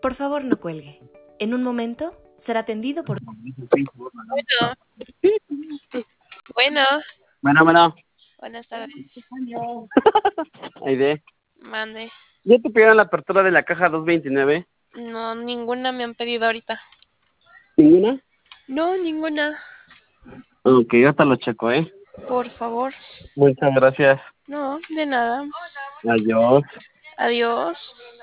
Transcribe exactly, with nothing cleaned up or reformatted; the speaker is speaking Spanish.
Por favor, no cuelgue. En un momento será atendido por... Bueno, bueno, Bueno, bueno. buenas tardes. Aide, Mande. ¿ya te pidieron la apertura de la caja doscientos veintinueve? No, ninguna me han pedido ahorita. ¿Ninguna? No, ninguna. Ok, ya te lo checo, ¿eh? Por favor. Muchas gracias. No, de nada. Adiós. Adiós.